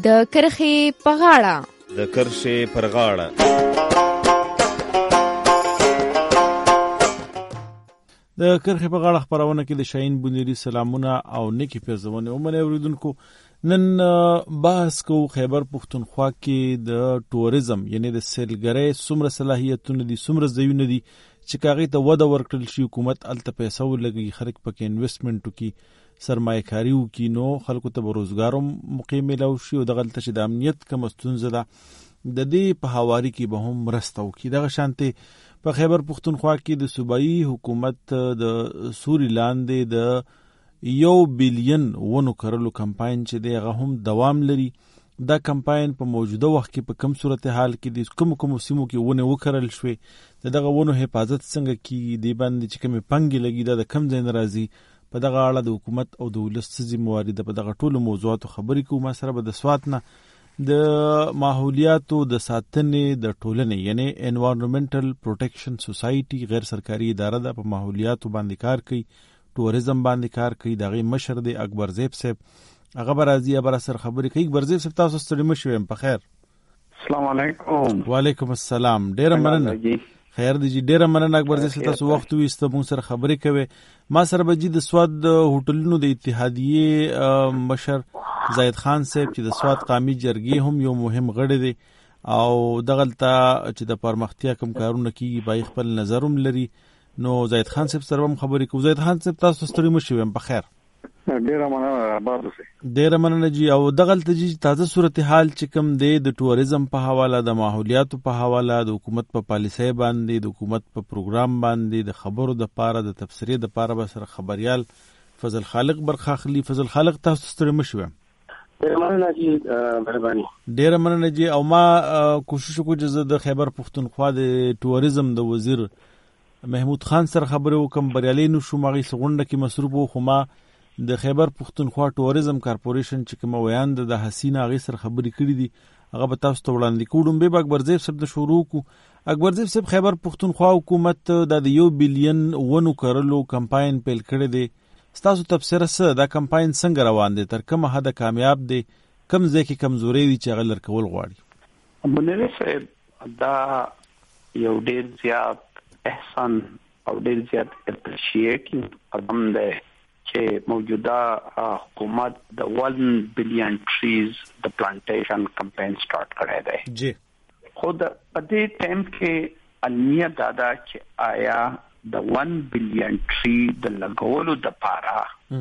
د کرښې په غاړه. د کرښې پر غاړه. د کرښې په غاړه خپرونه کې د شاهین بونیری سلامونه او نیکی پیرزونه ومنه اوریدونکو. نن بحث کو خیبر پختونخوا کې د ټوریزم یعنی د سیلګرۍ څومره صلاحیتونه دي، څومره ځایونه دي چې کاغې ته وده ورکړل شي، حکومت الته پیسې ولګي، خلک پکې انویسټمنټ وکړي، سرمایه کاری وکړي، نو خلکو ته به روزګار موقع ملو شي او دغه چې د امنیت کوم ستونزه ده د دې په هواري کې به هم مرسته وکړي. دغه شانتي په خیبر پختونخوا کې د صوبایي حکومت د سوري لاندې د 1 بلین ونو کرلو کمپاین چې دی هغه هم دوام لري. دا کمپاین په موجوده وخت کې په کوم صورتحال کې د کوم سیمو کې ونه وکرل شوې، دغه ونو حفاظت څنګه کیږي، دی باندې چې کومه پنګي لګي دا کم ځای ناراضي په دغه اړه د حکومت او د ولست ذمہواری ده په دغه ټولو موضوعاتو خبرې کوو. ما سره به د سوات نه د ماحولیاتو د ساتنې د ټولنې یعنی انوایرنمنټل پروټیکشن سوسایټي غیر سرکاري اداره ده په ماحولیاتو باندې کار کوي، ټوریزم باندې کار کوي. دغه مشر دی اکبر زیب صاحب، هغه برازي ابر سر خبرې کوي. اکبر زیب صاحب تاسو ستړي مشوم په خیر. السلام علیکم. وعلیکم السلام. ډیر مننه. خیر دی جی، ډیر مننه اکبر زیب صاحب تاسو وخت وېست مون سره خبرې کوي. ما سره به جی د سواد هوټلونو د اتحادیه مشر زاید خان صاحب چې د سواد قومي جرګې هم یو مهم غړی دی او دغلته چې د پرمختیا کوم کارونه کیږي بای خپل نظرم لري. نو زاید خان صاحب سره هم خبرې کوو. زاید خان صاحب تاسو ستړي مشوم په خیر. ډیر مننه آباد اوسئ. ډیر مننه جی. او دغلته جی تازه صورتحال چې کوم دی د ټوریزم په حواله، د ماحولیاتو په حواله، د حکومت په پالیسۍ باندې، د حکومت په پروګرام باندې، د خبرو د پاره، د تفسیرې د پاره به سره خبريال فضل خالق برخاخلی. فضل خالق تاسو ستړي مشوم. ډیر مننه جی، مهرباني. ډیر مننه جی. او ما کوشش وکړ چې د خیبر پختونخوا د ټوریزم د وزیر محمود خان سره خبرې وکم، بریالي نشوم. هغه سغونډه کې مصروف وو، خو ما د خیبر پختونخوا ټوریزم کارپوریشن چې کوم ویاند د حسین هغه سره خبرې کړې دي هغه به تاسو ته وړاندې کوم. به اکبر زیب صاحب د شروع کو. اکبر زیب صاحب خیبر پختونخوا حکومت د 1 بلین ونو کرلو کمپاین پیل کړی دی. ستاسو تفسیر څه دا کمپاین څنګه روان دی، تر کومه حد کامیاب دی، کم ځای کې کمزوري دي چې غلر کول غواړي؟ بنری صاحب دا یو ډیر زیات احسان او ډیر زیات اپریشیټینګ قدم دی چې موجوده حکومت د 1 بلین ټریز د پلانټیشن کمپاین سٹارټ کړی دی. جی خود په دې ټیم کې علمیا دادا چې آیا د 1 بلین ټری د لګولو د پاره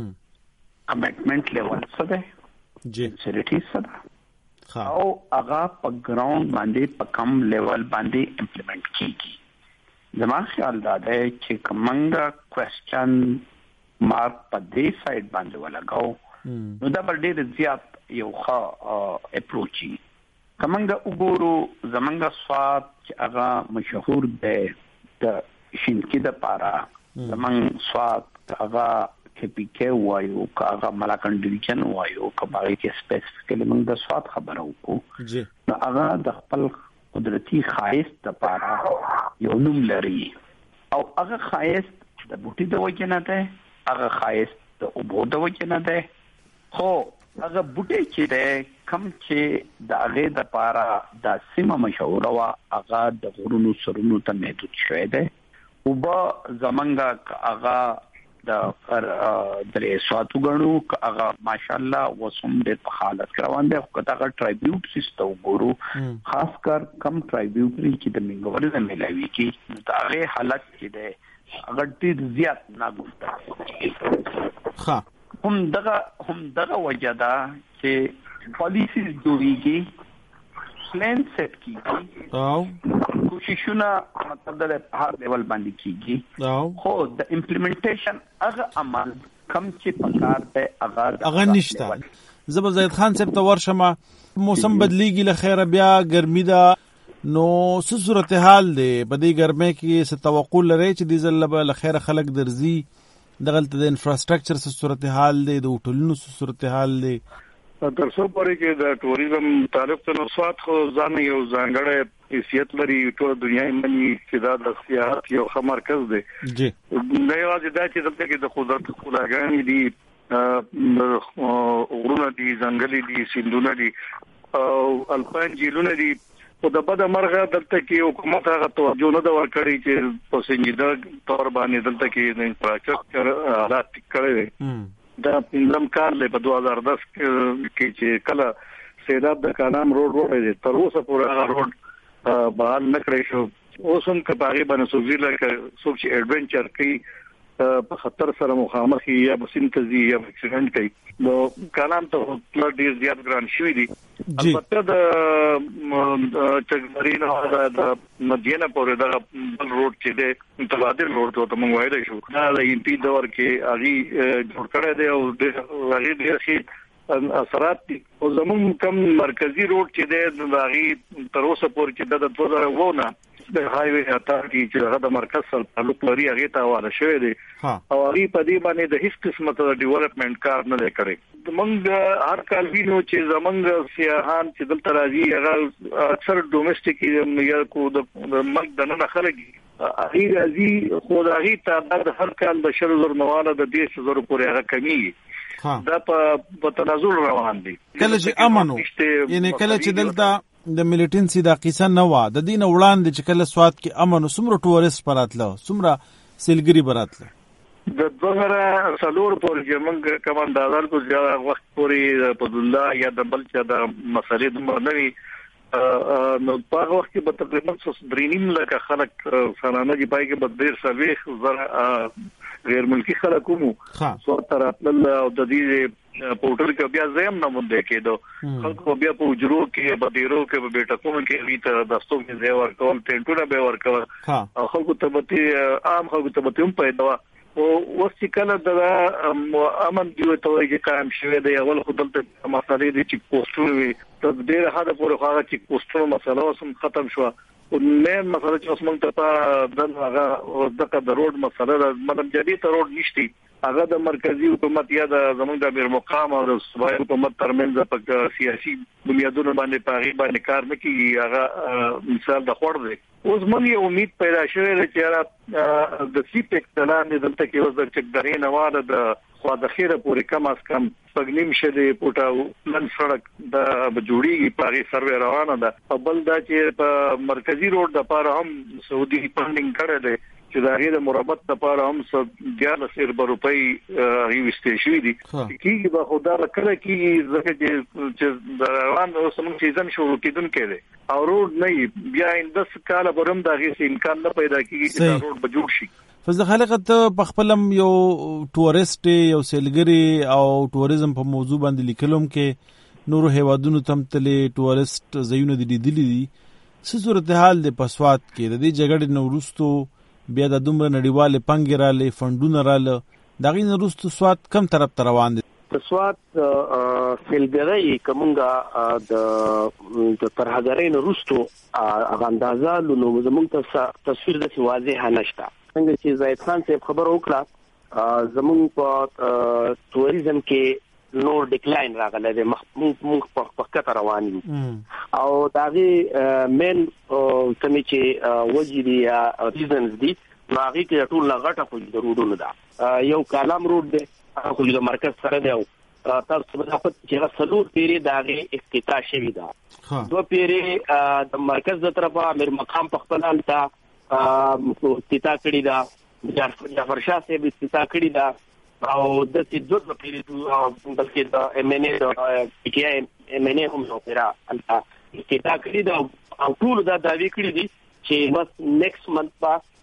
کمټمنټ لیول څه دی، جی سریټی څه ده، او هغه په ګراوند باندې په کم لیول باندې امپلیمنٹ کیږي. زما خیال دا دی چې کومنګ کوېسچن مارک په دې سایډ باندې ولګاو نو دا ډېر زیات یو ښه اپروچ دی. کومنګ وګورو زمنګ سواد چې هغه مشهور دی د شینکی د پارا، زمنګ سواد هغه KPK وایو هغه ملاکنډ ډیویژن وایو کباغي کې سپیسیفیکلی موږ د سواد خبرو کو جی نو هغه د خپل قدرتي خایست د پارا یو نوم لري او هغه خایست د بوټي د وجه نه ده، هغه خایست د اوبو د وجه نه ده، خو هغه بوټي چې ده کم چې د هغه د پارا د سیمه مشهور وا هغه د غرونو سرونو ته محدود شوی ده. اوبا زمنګا هغه د درې سواتو غنو هغه ماشاءالله وسوم د حالت روان دي. خو دا ټرایبیوټ سیستم ګورو خاص کر کم ټرایبیوټ چې د منګوري د ملوي کې دا غي حالت چې ده هغه ډیر زیات ناګفته ها هم دغه وجدا چې پالیسي جوړیږي، پلان سیټ کیږي او کوششونه مطلب د هر لیول باندې کیږي، خو د امپلیمنټیشن هغه عمل کم چې پکار دی هغه نشته. زبر زید خان صاحب ته ورشمه، موسم بدلیږي لخيره بیا ګرمي ده، نو څه صورتحال دی په دې ګرمۍ کې؟ څه توقع لري چې د زلبه لخيره خلک درځي؟ دغلت د انفراستراکچر څه صورتحال دی، د هوټلونو څه صورتحال دی؟ تر څو پورې کې د ټوریزم تعلق ته نوسات خو ځان یو ځانګړی حیثیت لري، ټول دنیا یې مني چې دا د سیاحت یو ښه مرکز دی. جی نه یوازې دا چې دلته کې د قدرت ښکلاګانې دي، غرونه دي، ځنګلې دي، سیندونه دي، الپاین جیلونه دي او د بده مرغه دلته کې حکومت هغه توجه نه دا ورکړي چې په سنجیده تور باندې دلته کې د انفراستراکچر حالات کړي دا پندرم کال له 2010 کې چې کله سیلاب د کانام روډ دی تر اوسه پورې هغه روډ بحال نه کړی شو. اوس هم کباغي باندې سوزیلا کې سوچ ایڈونچر کوي په خطر سره مخامخ یا بسنتزي یا اکسیډنټ کوي نو کانام ته ډیر زیات ګران شوی دي. البته د چګمرینو د مدینه پورې د روډ چې د متبادل روډ ته موږ وایو شو دا د امپی دور کې اغي جوړ کړی دی او د اغي ډیر شي اثرات دي او زموږ کم مرکزی روډ چې د اغي تر اوسه پورې چې د 2009 نه د هایوي اتارټي چې هغه د مرکز سره تعلق لري هغه ته حواله شوی دی او هغه په دې باندې د هیڅ قسمه د ډیولپمنٹ کار نه لري. موږ هر کال وینو چې زمونږ سیاحان چې دلته راځي هغه اکثر ډومېسټیک یا کو د ملک د نه خلک هغه راځي خو هغه تعداد هر کال د 100,000 نواله د 10,000 پورې هغه کمیږي. دا په تنازل روان دي. کله چې امنو یعنی کله چې دلته د ملیټنسي د قصه نه و د دین وړاندې چې کله سواد کې امن سمره ټورست پراتله سمره سیلګری براتله د 2004 پورې چې موږ کمانداران کو زیاده وخت پورې په الله یا د بل چې د مسلې د مرنوي نو په وخت کې به تقریبا 3.5 لک خلک سالانه دی پای کې به 1.5 زره غیر ملکی خلک کومو څو تر خپل او د دې پورټل کې بیا زم نه مونږ کېدو خلکو بیا په اجرو کې بدیرو کې به ټکوم کې ویته د ستوګ کې ځای ورکول ټینټونه به ورکول او خلکو ته به عام خلکو ته به هم پیدا او وڅ کله د امن دی ته چې قائم شوه د اول خپل مسالې دي چې پوسټونه وي تر ډیر حد پورې هغه چې پوسټونه مسله اوس ختم شو او نه مسله چې اوس موږ ته د هغه د روډ مسله مطلب جديد روډ نشتی هغه د مرکزی حکومت یا د زموږ د امیر مقام او د صوبایي حکومت ترمنځ په سیاسي بنیادونو باندې پاغي باندې کار نه کیږي. هغه مثال د خور دی. اوس موږ امید پیدا شوه چې د سیپک دلان دلته کې اوس د چکداري نواله د خو د خیره پورې کم از کم پګنیم شه پټاو لن سړک د جوړیږي پاري سروې روانه ده. په بل دا چې په مرکزی روډ د پاره هم سعودي فندینګ کړی دی چې دا غیر مربط لپاره هم 14 روپۍ ریوستې شوې دي چې به خدا کله کې ځکه چې روان اوسم چې ځم شروع کېدون کېده او روډ نه بیا ان 10 کال برم دا هیڅ امکان نه پیدا کیږي چې دا روډ به جوړ شي. فز خلقت په خپلم یو ټورست یو سیلګری او ټوریزم په موضوع باندې لیکلم کې نورو هیوادونو تم تلې ټورست زيونه دي دي څه صورتحال د پسواد کې د دې جګړې نورستو بیا د دومره نړیواله پنګراله فندونه رااله دغه نورستو سواد کم طرف ته روان دي. سواد سیلګری کومګه د ترهګرین نورستو اغاندازا نو زموږ ته تصویر د واضح نشته. څنګه چې زاید خان صاحب خبر وکړه زموږ په ټوریزم کې نور ډیکلاین راغله د موږ په کته روان یو او داغه مین کمی چې وجدي یا ریزنز دي هغه کې ټول لغټه خو د روډونو دا یو کالام روډ دی خو د مرکز سره دی او تاسو په خپل چې سلور پیری داغه افتتاح شوی دا دو پیری د مرکز د طرفه امیر مقام په خپل حالت افتتاح کړی دا جعفر شاه صاحب افتتاح کړی دا او د دې دوه پیری بلکې د ام ان ای د پی ټی آی ام ان ای هم نو پیرا افتتاح کړی دا او ټول دا داوی کړی دي چې بس نیکسټ منث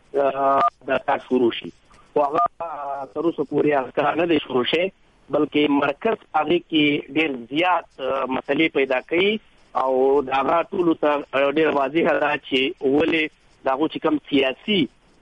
با د کار شروع شي او هغه تر اوسه پورې کار نه دی شروع شي بلکې مرکز هغه کې ډېر زیات مسلې پیدا کړي او دا ټول ته ډېر واضح ده چې ولې داغه چې کوم سیاسي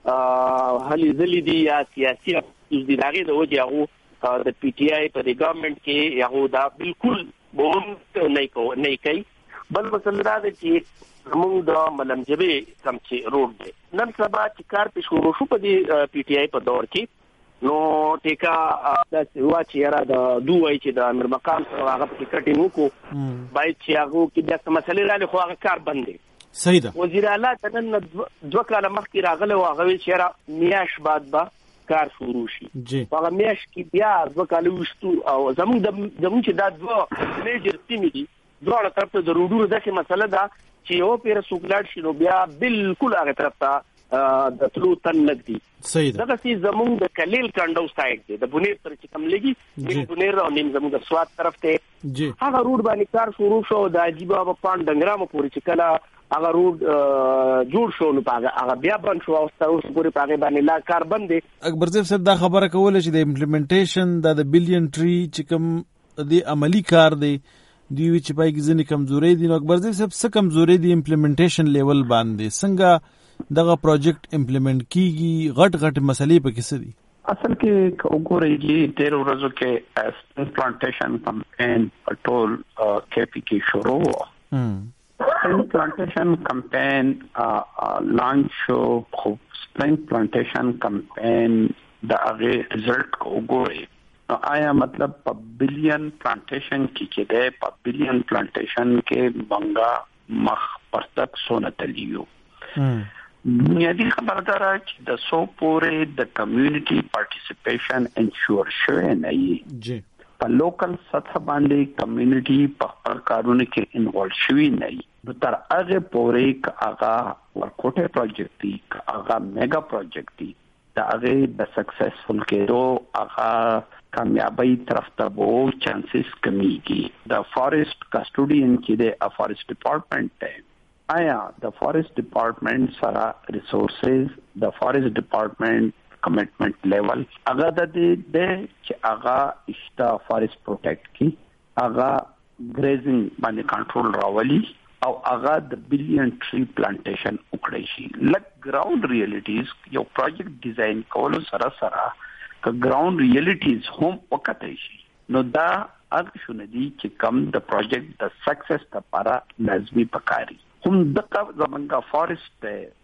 هلي ځلې دي یا سیاسي د داغه د وجه هغه د پی ټی آی په د ګورنمنت کې هغه دا بالکل بوم نه کوي بل مسله دا ده چې موږ د ملمجبه کم چې روډ دی نن سبا چې کار په شروع شو په د پی ټی آی په دور کې نو ټیکا د سیوا چې را د دوی چې د امیر مقام هغه په کټینګ وکړو باید چې هغه کې د مسلې را لخوا هغه کار بند دی. صحیح ده. وزیر اعلی تنن دوه کاله مخکې راغله او هغه چې را میاش بعد با کار شروع شي. هغه میاش کې بیا دوه کاله وشتو او زموږ چې دا دوه میجر تیم دي دواړه طرف ته د روډونو دغه مسله ده چې یو پیر سوکلاټ شنو بیا بالکل هغه طرف ته د تلو تن نګدي. صحیح ده. دغه چې زمونږ د کلیل کانډو سایډ دی د بونیر تر چې کم لګي د بونیر او نیم زمونږ د سواد طرف ته هغه روډ باندې کار شروع شو د عجیب اب پان ډنګرامو پورې چې کله هغه روډ جوړ شو نو هغه بیا بند شو او تاسو پورې هغه باندې لا کار بند دي. اکبر صاحب دا خبره کوله چې د امپلیمنټیشن د بلین ټری چې کوم د عملی کار دی دوی چې پای کې ځنې کمزوري دي. نو اکبر صاحب څه کمزوري دي امپلیمنټیشن لیول باندې څنګه دغه پروجیکټ امپلیمنٹ کیږي غټ مسلې په کې څه دي؟ اصل کې وګورئ ډېر ورځو کې پلانټیشن کمپین ټول KP کې شروع پلانټیشن کمپین لانچ شو. خو سپرینګ پلانټیشن کمپین د هغه رزلټ وګورئ نو آیا مطلب په بلین پلانټیشن کې ده په بلین پلانټیشن کې منګه مخ پرتک سونه تلیو بنیادی خبردارا چې د سو پورې د کمیونټي پارټیسیپیشن انشور شوی نه وي په لوکل سطح باندې کمیونټي په خپل کارونه کې انوالو شوی نه وي نو تر هغه پورې ک هغه ورکوټه پروجیکټ دی ک هغه میگا پروجیکټ دی دا هغه د سکسسفل کېدو هغه کامیابی طرف ته وو چانسز کمیږي. د فارست کسټوډین کې د فارست ډپارټمنټ ته آیا د فارست ډپارټمنټ سره ریسورسز د فارست ډپارټمنټ کمټمنټ لیول هغه د دې چې هغه اشتا فارست پروټیکټ کی هغه ګریزینګ باندې کنټرول راولي او هغه د بلین ټری پلانټیشن وکړي شي. لک ګراوند ریالیټیز یو پروجیکټ ډیزاین کولو سره ک ګراوند ریالیټیز هم وکړي شي نو دا هغه شونه دي چې کم د پروجیکټ د سکسس لپاره لازمي پکاري. هم دغه زمونږه فارست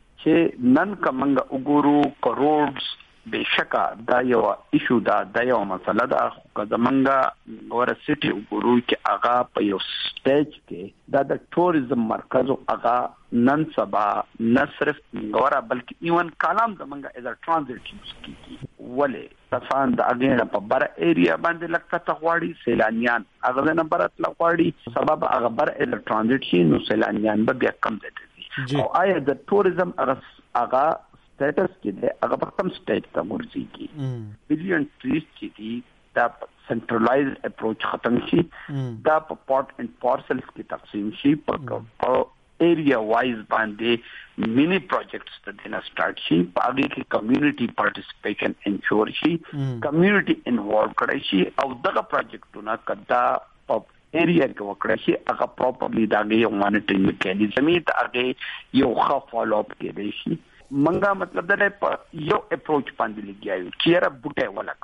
چې نن کومه وګورو کروڑز بشکا دا یو ایشو دا یو مسله ده. خو زمونږه ور سټي وګورو چې هغه په یو سټیج کې دا د ټوریزم مرکز هغه نن سبا نه صرف غوړه بلکې ایون کالام زمونږه از ا ترانزیت یوز کیږي ولې تاسو د اګه په بر ایریا باندې لکه تغواړي سیلانیان هغه نه برت لغواړي سبب هغه بر از ا ترانزیت شي نو سیلانیان به بیا کم دي او آیا د ټوریزم هغه سټیټس کې ده هغه په کوم سټیج ته ورځي بلین ټریز چې دي دا سنټرلایزډ اپروچ ختم شي دا په پورټ اینڈ پارسلز کې تقسیم شي په ایریا وایز باندې مینی پروجیکټس ته دینه سٹارټ شي په هغه کې کمیونټي پارټیسیپیشن انشور شي کمیونټي انوالو کړي شي او دغه پروجیکټونه کدا په ایریا کې وکړي شي هغه پراپرلی دا یو مانیټرینګ میکانیزم ته هغه یو ښه فالو اپ کړي شي. منګه مطلب دا په یو اپروچ باندې لګیایو چې را بوټه ولا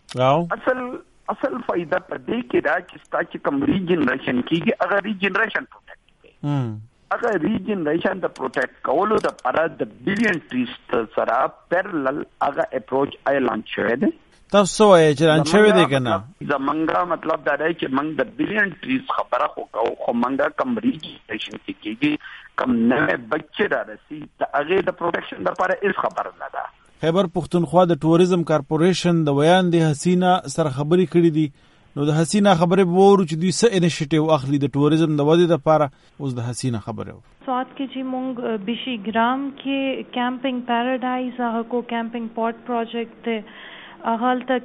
کوي اصل فائدہ په دې کې دا چې ستاسو کوم ریجنریشن کیږي هغه ریجنریشن پروټیکټ کوي هغه ریجنریشن د پروټیکټ کولو د لپاره د بلین ټریز سره پیرلل هغه اپروچ اعلان شوی دی. تاسو یې چې اعلان شوی دی کنه زمونږه مطلب دا دی چې موږ د بلین ټریز خبره وکړو خو موږ کوم ریجنریشن کیږي کم نه بچی را رسی ته هغه د پروټیکشن لپاره هیڅ خبر نه ده. خیبر پختونخوا د ټوریزم کارپوریشن د ویان د حسینا سره خبرې کړې دي نو د حسینا خبرې وورو چې دوی څه انیشیټیو اخلي د ټوریزم د ودې لپاره. اوس د حسینا خبره سواد کې چې مونږ بشي ګرام کې کیمپینګ پیراډایز هغه کو کیمپینګ پاٹ پروجیکټ ته هغه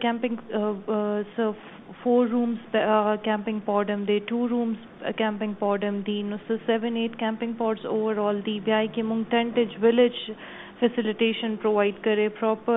کیمپینګ 4 rooms camping podum de 2 rooms camping podum di no so 7-8 camping pods overall di bia ke mung tentage village facilitation provide kare proper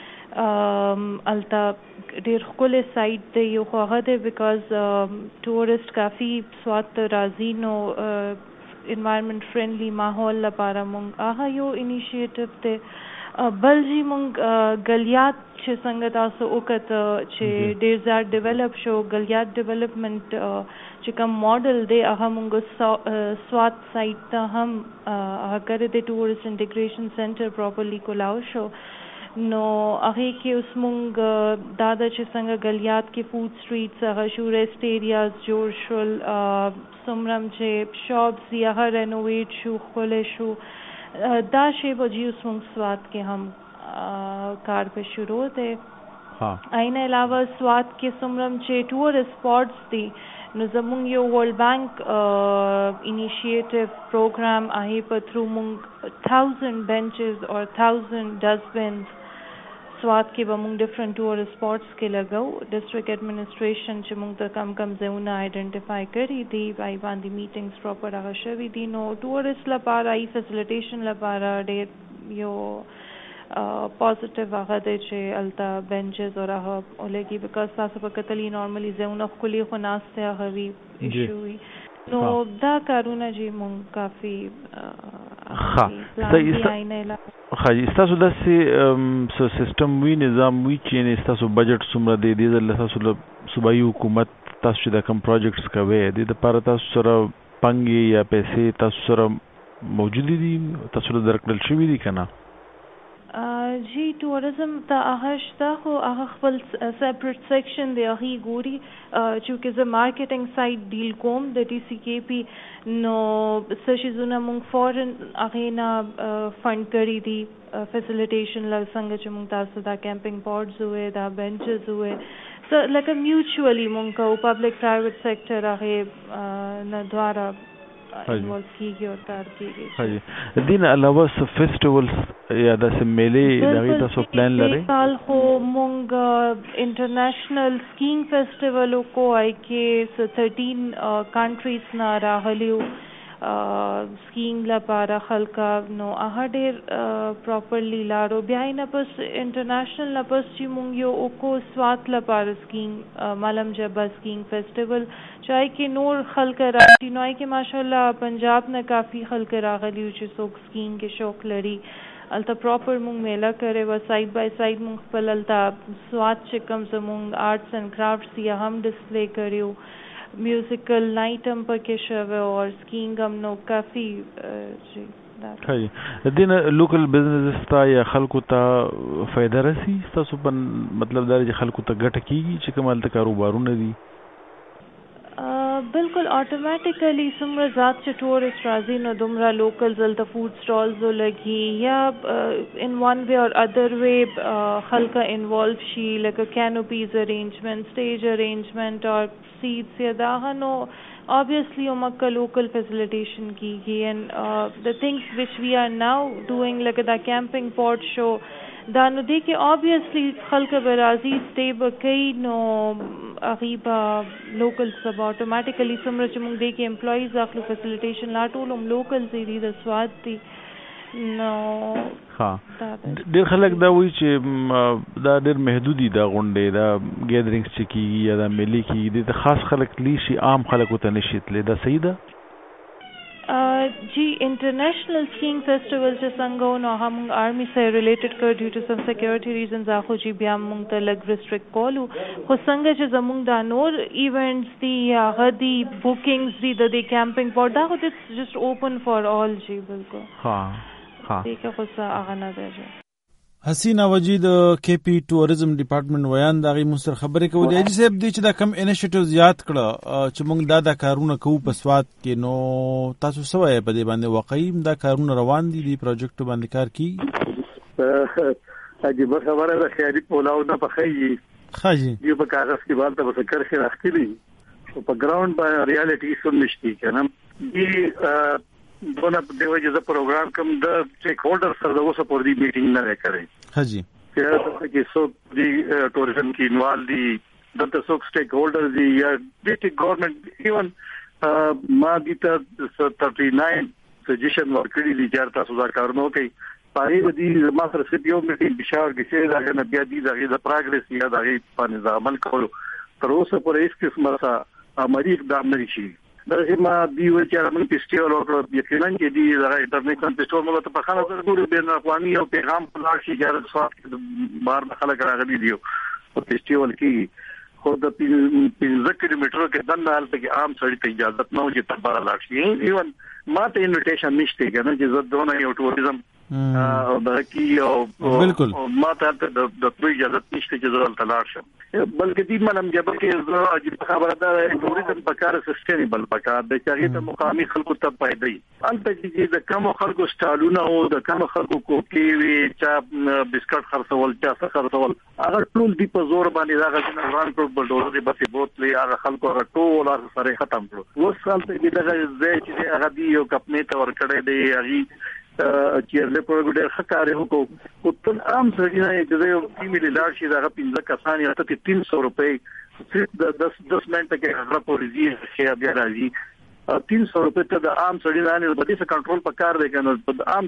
alta der khule site de yo khade because tourist kafi swat razi no environment friendly mahol la para mung aha yo initiative te بلجی مونږ غلیات چې څنګه تاسو وکړه چې ډیر زیات ډیولپ شو غلیات ډیولپمنٹ چې کوم ماډل دی هغه مونږ سوات سایت ته هم هغه کړی د ټورست انټیګریشن سنټر پراپرلی کولاو شو نو هغه کې اوس مونږ دا چې څنګه غلیات کې فود سټریټس هغه شو ریسټ ایریاز جوړ شول سمرم چې شاپس یا هغه رینوویټ شو خله شو دا شی به جی اوس مونږ سوات کې هم کار په شروع دی. این علاوه سوات کې سمرم چې ټورست سپاټس دي نو زمونږ یو ورلد بانک انیشیټیو پروګرام هغه په تھرو مونږ 1000 benches or 1000 dustbins سواد کې به مونږ ډیفرنٹ ټورست سپاټس کې لګاو. ډسټریکټ ایڈمنسټریشن چې مونږ ته کم کم ځایونه آئیډنټیفای کړي دي بای باندې میټینګز پراپر هغه شوي دي. نو ټورست لپاره ای فیسیلیټیشن لپاره ډېر یو پوزټیو هغه دی چې الته بینچز او هغه ولګي بیکاز تاسو په کتلی نارملی ځایونه ښکلي خو ناسته هغه وي ایشو وي. نو دا کارونه چې مونږ کافي خاجي تاسو داسې سیستم وی نظام وی چې تاسو بجټ څومره دی د تاسو صوبایي حکومت تاسو چې د کوم پروجیکټس کوي د لپاره تاسو سره پنګي یا پیسې تاسو سره موجود دي تاسو درکړل شوی دي کنه؟ جی ټوریزم ته هغه شته خو هغه خپل سیپریټ سیکشن دی هغه ګوري چې زه مارکیټینګ سایت ډیل کوم د ټي سی کې پی نو سشیزونه مونږ فورن هغه نه فند کړی دي فیسیلیټیشن لا څنګه چې مونږ تاسو دا کیمپینګ پاډز وې دا بینچز وې سو لکه میوچولی مونږ کو پبلک پرایویټ سیکټر هغه نه دواره انوالو کیږي او کار کیږي. دین علاوه څه فیسټیولز یا داسې میلې دغه تاسو پلان لرئ؟ کال خو مونږ انټرنیشنل سکینګ فیسټیول کو آی کې 13 کنټریز نه راغلیو سکینګ لپاره خلکا نو هغه ډېر پراپرلی لاړو. بیا نه پس انټرنیشنل نه پس چې مونږ یو اوکو سوات لپاره سکینګ مالم جبا سکینګ فیسټیول چای کې نور خلک راځي نو کې ماشاءالله پنجاب نه کافی خلک راغلیو چې څوک سکینګ کې شوق لري. الته پراپر مونږ میله کړی و سایډ بای سایډ مونږ خپل الته سوات چې کوم زمونږ آرټس اینڈ کرافټس یې هم ډسپلی کړیو. میوزیکل نایټ هم پکې شوی او سکینګ هم نو کافی دین لوکل بزنس تا یا خلکو ته فائدہ رسی تاسو په مطلب دا چې خلکو ته ګټه کیږي چې کوم الته کاروبارونه دي؟ بالکل اتوماتیکلی څومره ذات چې ټورست راځي نو دومره لوکلز الته فوډ سټالز ولګي یا ان ون وے اور ادر وے خلک انوالو شي لکه کینوپیز ارینجمنٹ سټیج ارینجمنٹ اور سیټس یا داغه نو obviously omaka local facilitation kigi and the things which we are now doing like the camping pod show da no de ke obviously khalka barazi stay bakai no aghiba local sub automatically samra chmung de ke employees akhlu facilitation la tolum local ziri the swat di no ها ډېر خلک دا وایي چې دا ډېر محدودي دا غونډې دا ګیدرینګز چې کیږي یا دا میلې کیږي د خاص خلک لیشي عام خلکو ته نشي تللی دا صحیح ده؟ جی انټرنیشنل سکینګ فیسټیول چې څنګه نو هم آرمی سره ریلیټډ کړ ډیو ټو سم سکیورټي ریزنز اخو جی بیا موږ ته لګ ریسټریکټ کولو خو څنګه چې زموږ دا نور ایونټس دي هغه دي بوکینګز دي د کیمپینګ پاډ دا خو اټس جست اوپن فار آل جی بالکل ها حسینا وجی د کې پی ټوریزم ډپارټمنټ ویان دغه مستر خبرې کوي دی چې صاحب دی چې دا کم انیشیټیوز یاد کړه چې موږ دا کارونه کوو په سواد کې نو تاسو سوای په دې باندې واقعي دا کارونه روان دي د پروجیکټ باندې کار کی عجیب خبره ده خیالي پولاو نه پخې خاجي یو په کاغذ کې بالته به کر کې راخلي په ګراوند باندې ریالټي سم نشتی کنه دی دونه د وجه د پروګرام کوم د سټیک هولډر سره د اوسه پر دې میټینګ نه کړی حاجی چې څوک دی ټوریزم کې انوال دي د څوک سټیک هولډر دي یا ډیسټریکټ ګورنمنت ایون ما دي ته 39 سجیشن ورکړي دي چې تاسو دا کارونه کوي پاره دې ما سره سپیو میټینګ بشار کې دا نه بیا دي د پروګرس یا د باندې عمل کولو تر اوسه پر هیڅ قسمه سره عملی اقدام نه شي درځي ما دیو چې موږ فیسټیوال ورکړو یقینا چې دی د انټرنیشنل فیسټیوال موږ ته په خانه سره ګورو بین اقوامي او پیغام په لار شي چې د صحت بار خلک راغلي دي او فیسټیوال کې خو د 15 کیلومترو کې دنه حالت کې عام سړی ته اجازه نه وي چې تبار لار شي ایون ما ته انویټیشن نشته کنه چې زه دونه یو ټوریزم دا کی او بالکل ما ته د توي اجازه نشته چې زه تلار شم بلکې دې منم چې بلکې عجیب خبره ده ټوریزم په کار سسټینبل پکار د چاغې ته مقامي خلکو ته پیدا وي البته چې د کم خلکو سټالونه او د کم خلکو کوکي وي چې بسکټ خرڅول چې څه خرڅول هغه ټول دی په زور باندې دا غوښنه روان کړو بلډوزر دی بسې بوتلې هغه خلکو ټول هغه سره ختم کړو اوس خلک دې دغه ځای چې هغه دی یو کپنې ته ورکړې دی هغه چې له پروګرام خکارې وکړو او تل عام سړي نه چې یو فیملی لارډ شي دا 15 کسان یا ته 300 روپۍ صرف د 10 منټه کې هغه پولیسي شي بیا راځي 300 روپۍ ته د عام سړي نه په دې څه کنټرول پکار دی کنه په عام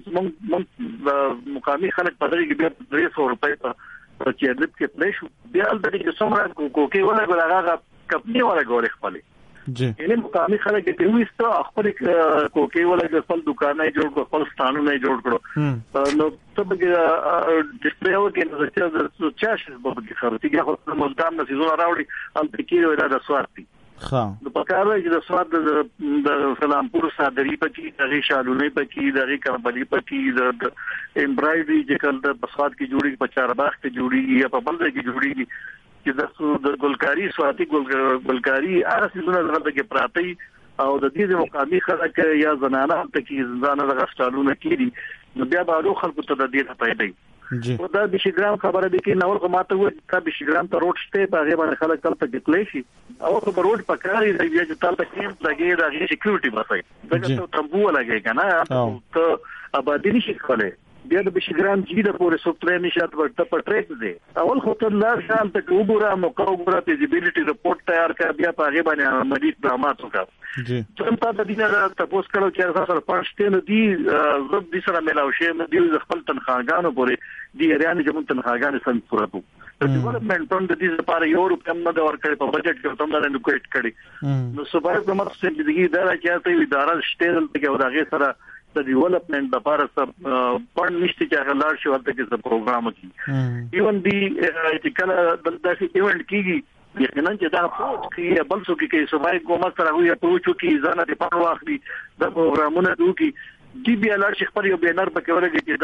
مقامي خلک په دې کې بیا 300 روپۍ په چې د کې پلیشو بیا د دې څومره کوکي ولا هغه کپنی ولا ګورې خپل جی یعنی مقامي خلک چې وېسته خپل کوکي ولا خپل دکانونه جوړ کړو خپل ستانونه جوړ کړو نو ته به ډسپلی وکړي نو چې چاشه به کې خرڅيږي خو ملتان د سيزون راوړي ان پکې ولا د سوارتي ها نو پکاره چې د سواد د سلامپور صادري پکې د شالونه پکې د کربلي پکې د امبرایډري چې کله د بسواد کې جوړي په چارباغ کې جوړي یا په بلځ کې جوړي چې د ګلکاري سواتي ګلکاري هغه څه نه کې پراتی او د دې مقامي خلک یا زنانه ته کې ځانه د غشتالونه کړي نو بیا به خلکو ته د دې پیدا جی او دا د شګرام خبره ده کې نور کومه وایي چې شګرام ته روډ شته په هغه باندې خلک تل ته کېتلی شي او په روډ په کاري دی چې تل ته کې لګي دا غي سکیورټي بسای دغه ته تمبو لګي کنه ته آبادی نشي کولای بیا د شګرام جی د پورې سوفټویر نشات ورته په ټریک دی اول خو ته لا شان ته وګوره موقعه فیزیبিলিټي رپورټ تیار کړ بیا په هغه باندې عملی اقدامات وکړه جی څنګه ته د دې نه تاسو کړو چې سره پښتون نه دی زب دي سره ملاو شي نه دی خپل تنخواګانو پورې دی اریان چې مون تنخواګانې سم پوره کو د ډیولپمنٹ فند د دې لپاره یو روپیا هم نه ورکړي په بجټ کې هم نه انډیکیټ کړي نو صبح د مرسته دغه اداره چې اداره شته دلته دا غي سره د ډیولپمنٹ لپاره سب پړ نشته چې هغه لار شي ورته کې پروګرام کوي ایون دی چې کله دلته ایونت کیږي یقینا چې دا پروت کې بل څه کې صبح کومه سره وي پروچو کې ځانه د پړ واخلي د پروګرامونه دوی دی بیا لار شي خپل یو بینر پکې ورګي چې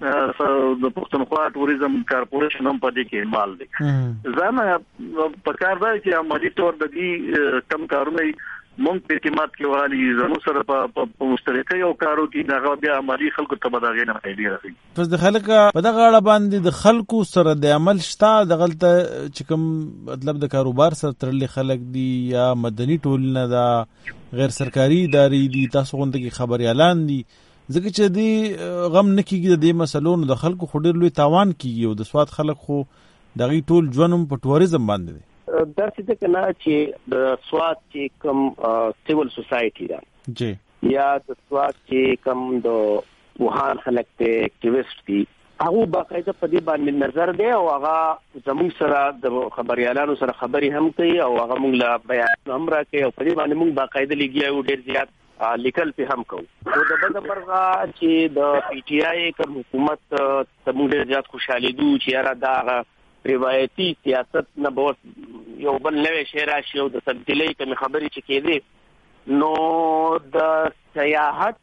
دا د پښتونخوا ټوریزم کارپوریشن هم په دې کې مال دی ځانه په کار دی چې عملي تور د دې کم کارونه مونږ په اعتماد کې والی زموږ سره په مشترکه یو کارو کې دا بیا عملي خلکو ته بداغې نه پیدا راځي پس د خلک په دغه اړه باندې د خلکو سره د عمل شته د غلطه چې کوم مطلب د کاروبار سره تړلي خلک دي یا مدني ټولنه دا غیر سرکاري ادارې دي تاسو غونډه کې خبري اعلان دي ځکه چې دی غم نکېږي د مسلو د خلکو خډیر لوی تاوان کیږي او د سواد خلک خو دغه ټول ژوند په ټوریزم باندې دی دا څه کنه چې د سواد چې کوم سیول سوسایټي دا جی یا د سواد چې کوم د وهان خلک ته اکټیویسټ دي هغه باقاعده په دې باندې نظر دی او هغه زموږ سره د خبريالانو سره خبري هم کوي او هغه موږ لا بیان هم راکوي او په دې باندې موږ باقاعده لګیاو ډیر زیات لیکل په هم کوو او د بده مرغه چې د پی ټی آی کوم حکومت ته موږ ډیر زیات خوشاله دي چې را دا روایتي سیاست نه به یو بل نوې شی راشي او د تبدیلی کوم خبرې چې کېدي نو د سیاحت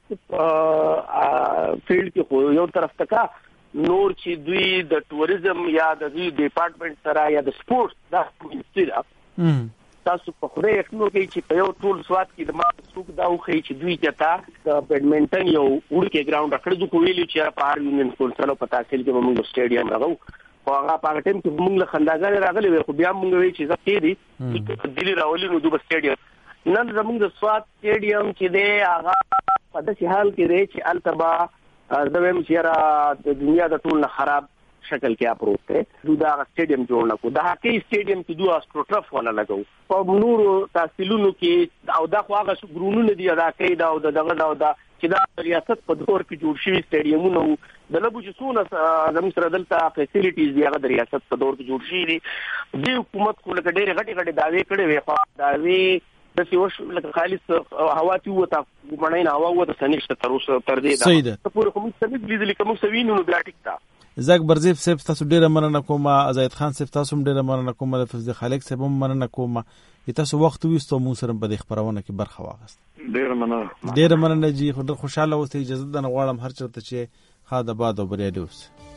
فیلډ کې یو طرف تکا نور چې دوی د ټوریزم یا د دوی ډپارټمنټ سره یا د سپورتس دا منسټری تاسو په خوري اخنو کې چې په یو ټول سواد کې د ما څوک دا وخی چې دوی ته د بیډمنټن یو وړکې ګراوند راکړو خو ویلو چې په هر یونین کونسل په تحصیل کې موږ سټیډیم راغو خو هغه په ټیم کې موږ له خنداګانې راغلي وي خو بیا موږ وی چې زه دې دلی راولي نو د سټیډیم نن زموږ د سواد سټیډیم چې دی هغه په داسې حال کې دی چې التبا د ویم چې د دنیا د ټول نه خراب شکل کې اپروت دی دوی دا سټیډیم جوړ نکو د هاکی سټیډیم کې دوی استروټرف ولا لګو په نورو تحصیلونو کې او دا خو هغه ګرونونه دي دا کې دا او دغه دا چې دا ریاست په دور کې جوړ شوی سټیډیمونه د لبو چې څونه زموږ سره دلته فیسیلیټیز دی هغه د ریاست په دور کې جوړ شوی دي د حکومت خو لکه ډېر غټي دعوی کړي وي خو دعوی د سیوش لکه خالص هوا تی وته غمنین هوا وته سنشت تر دې دا په پوره کوم څه لیدل کوم څه وینو نو بیا ټیک تا زاک برزیف صاحب تاسو ډیره مننه کوم زید خان صاحب تاسو ډیره مننه کوم د فضل خالق صاحب مننه کوم تاسو وخت وستو مو سره په دې خبرونه کې برخه واغست ډیره مننه جی خوشاله اوسئ اجازه ده غواړم هر چرته چې ښاد آباد او بریالي اوسئ.